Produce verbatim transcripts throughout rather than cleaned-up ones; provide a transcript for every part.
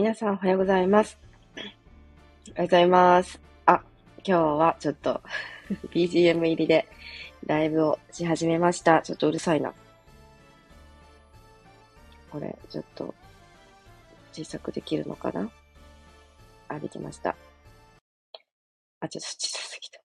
皆さんおはようございます。おはようございます。あ、今日はちょっとビージーエム 入りでライブをし始めました。ちょっとうるさいな。これ、ちょっと小さくできるのかな？あ、できました。あ、ちょっと小さすぎた。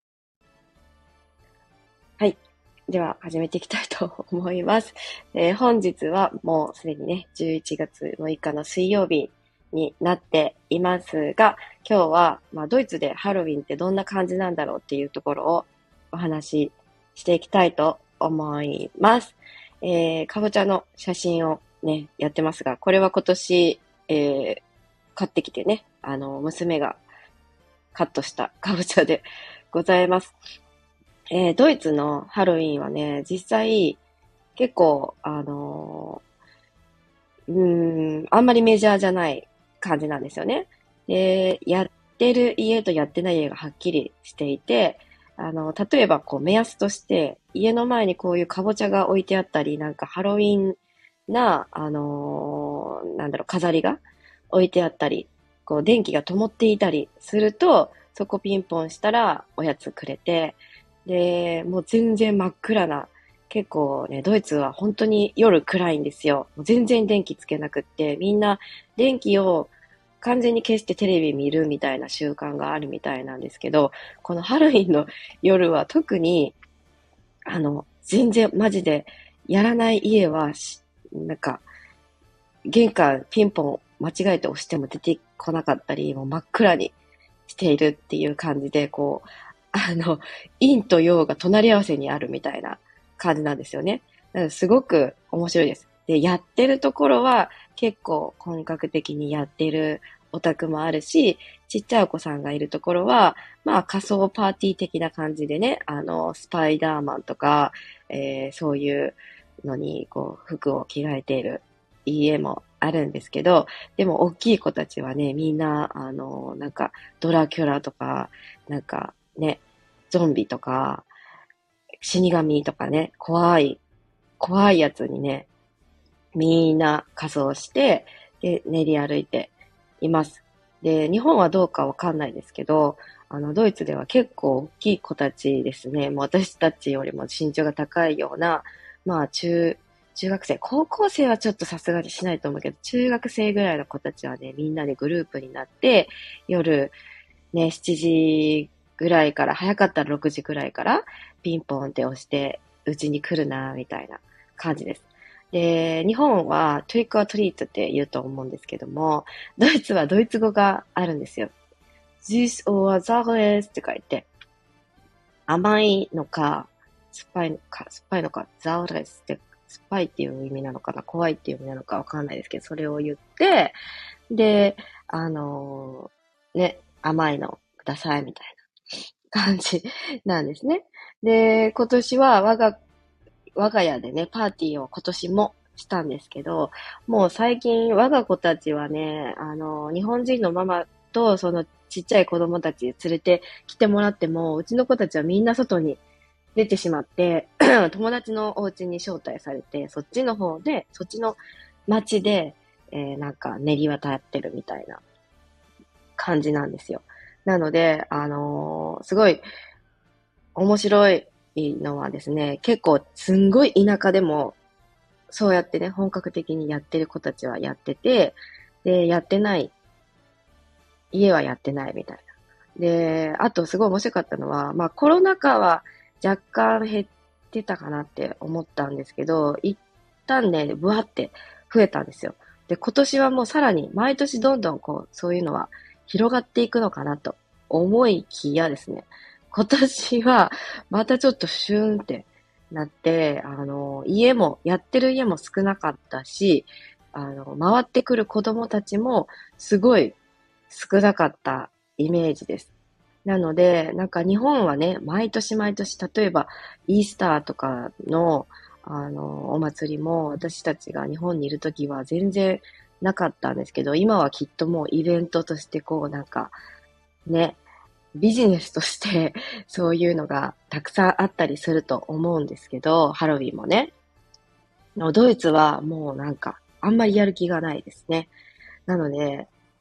はい。では、始めていきたいと思います。えー本日はもうすでにね、じゅういちがつむいかの水曜日になっていますが、今日は、まあ、ドイツでハロウィンってどんな感じなんだろうっていうところをお話ししていきたいと思います。えー、かぼちゃの写真をね、やってますが、これは今年、えー買ってきてね、あの、娘がカットしたかぼちゃでございます。えードイツのハロウィンはね、実際結構、あのーうーん、あんまりメジャーじゃない感じなんですよね。で、やってる家とやってない家がはっきりしていて、あの、例えばこう目安として、家の前にこういうかぼちゃが置いてあったり、なんかハロウィンな、あのーなんだろう、飾りが置いてあったり、こう電気が灯っていたりすると、そこピンポンしたらおやつくれて、で、もう全然真っ暗な、結構ね、ドイツは本当に夜暗いんですよ。もう全然電気つけなくって、みんな電気を完全に消してテレビ見るみたいな習慣があるみたいなんですけど、このハロウィンの夜は特に、あの、全然マジでやらない家はし、なんか、玄関ピンポン間違えて押しても出てこなかったり、もう真っ暗にしているっていう感じで、こう、あの、陰と陽が隣り合わせにあるみたいな感じなんですよね。なのですごく面白いです。で、やってるところは結構本格的にやってるお宅もあるし、ちっちゃいお子さんがいるところは、まあ仮想パーティー的な感じでね、あの、スパイダーマンとか、えーそういうのに、こう、服を着替えている家もあるんですけど、でも大きい子たちはね、みんな、あの、なんか、ドラキュラとか、なんかね、ゾンビとか、死神とかね、怖い、怖いやつにね、みんな仮装して、で、練り歩いています。で、日本はどうかわかんないですけど、あの、ドイツでは結構大きい子たちですね、もう私たちよりも身長が高いような、まあ、中、中学生、高校生はちょっとさすがにしないと思うけど、中学生ぐらいの子たちはね、みんなでグループになって、夜、ね、しちじぐらいから、早かったらろくじぐらいから、ピンポンって押して、うちに来るな、みたいな感じです。で、日本はトリックオアトリートって言うと思うんですけども、ドイツはドイツ語があるんですよ。süß oder sauer って書いて、甘いのか、酸っぱいのか、酸っぱいのか、ザウレスって、酸っぱいっていう意味なのかな、怖いっていう意味なのかわかんないですけど、それを言って、で、あのーね、甘いのくださいみたいな感じなんですね。で、今年は我が、我が家でね、パーティーを今年もしたんですけど、もう最近我が子たちはね、あの、日本人のママとそのちっちゃい子供たち連れて来てもらっても、うちの子たちはみんな外に出てしまって、友達のお家に招待されて、そっちの方で、そっちの街で、えーなんか練り渡ってるみたいな感じなんですよ。なので、あのーすごい面白いのはですね、結構すんごい田舎でも、そうやってね、本格的にやってる子たちはやってて、で、やってない、家はやってないみたいな。で、あとすごい面白かったのは、まあコロナ禍は若干減ってたかなって思ったんですけど、一旦ね、ブワって増えたんですよ。で、今年はもうさらに毎年どんどんこう、そういうのは広がっていくのかなと思いきやですね、今年はまたちょっとシューンってなって、あの、家も、やってる家も少なかったし、あの、回ってくる子供たちもすごい少なかったイメージです。なので、なんか日本はね、毎年毎年、例えばイースターとかの、あの、お祭りも私たちが日本にいるときは全然なかったんですけど、今はきっともうイベントとしてこうなんかね、ビジネスとしてそういうのがたくさんあったりすると思うんですけど、ハロウィンもね。ドイツはもうなんかあんまりやる気がないですね。なので、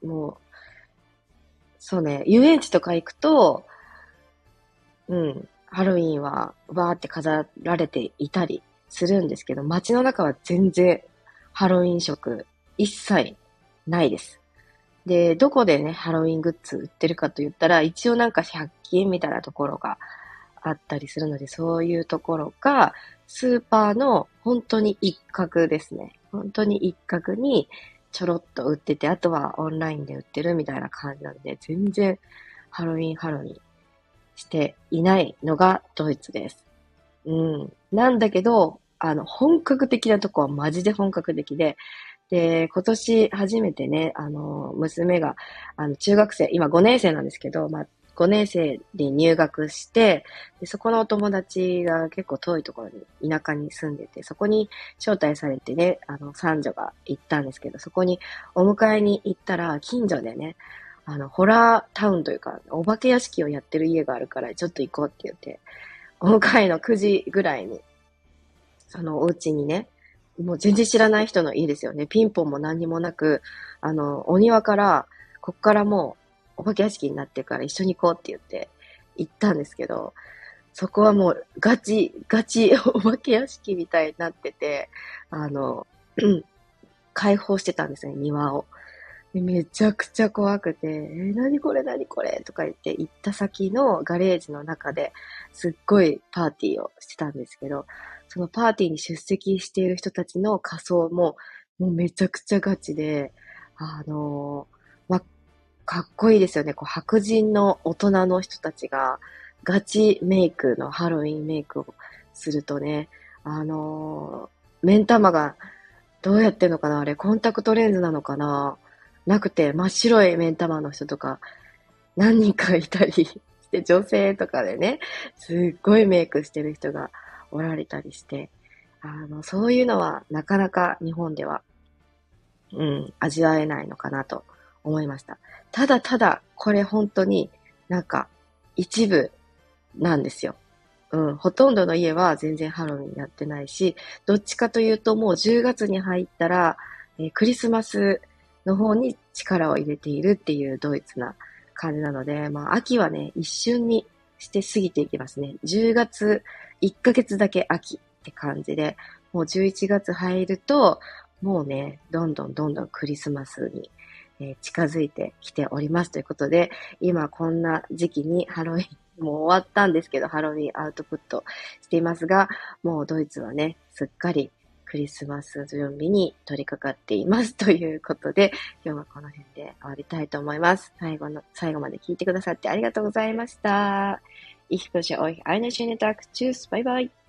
もう、そうね、遊園地とか行くと、うん、ハロウィンはわーって飾られていたりするんですけど、街の中は全然ハロウィン色一切ないです。で、どこでね、ハロウィングッズ売ってるかと言ったら、一応なんかひゃく均みたいなところがあったりするので、そういうところか、スーパーの本当に一角ですね。本当に一角にちょろっと売ってて、あとはオンラインで売ってるみたいな感じなんで、全然ハロウィンハロウィンしていないのがドイツです。うん。なんだけど、あの、本格的なとこはマジで本格的で、で、今年初めてね、あの、娘が、あの、中学生、今ごねん生なんですけど、まあ、ごねん生で入学して、で、そこのお友達が結構遠いところに、田舎に住んでて、そこに招待されてね、あの、三女が行ったんですけど、そこにお迎えに行ったら、近所でね、あの、ホラータウンというか、お化け屋敷をやってる家があるから、ちょっと行こうって言って、お迎えのくじぐらいに、そのお家にね、もう全然知らない人の家ですよね。ピンポンも何にもなく、あの、お庭から、こっからもう、お化け屋敷になってるから一緒に行こうって言って行ったんですけど、そこはもうガチ、ガチお化け屋敷みたいになってて、あの、開放してたんですね、庭を。でめちゃくちゃ怖くて、えー、何これ何これとか言って行った先のガレージの中ですっごいパーティーをしてたんですけど、そのパーティーに出席している人たちの仮装ももうめちゃくちゃガチで、あのー、ま、かっこいいですよね。こう白人の大人の人たちがガチメイクのハロウィンメイクをするとね、あのー、目ん玉がどうやってんのかなあれ、コンタクトレンズなのかななくて、真っ白い目ん玉の人とか、何人かいたりして、女性とかでね、すっごいメイクしてる人がおられたりして、あの、そういうのはなかなか日本では、うん、味わえないのかなと思いました。ただただ、これ本当になんか一部なんですよ。うん、ほとんどの家は全然ハロウィンやってないし、どっちかというともうじゅうがつに入ったら、えークリスマスの方に力を入れているっていうドイツな感じなので、まあ秋はね、一瞬にして過ぎていきますね。じゅうがつ、いっかげつだけ秋って感じで、もうじゅういちがつ入ると、もうね、どんどんどんどんクリスマスに、えー近づいてきておりますということで、今こんな時期にハロウィンもう終わったんですけど、ハロウィンアウトプットしていますが、もうドイツはね、すっかりクリスマス準備に取り掛かっていますということで、今日はこの辺で終わりたいと思います。最後の、最後まで聞いてくださってありがとうございました。Ich wünsche euch einen schönen Tag. Tschüss. Bye bye.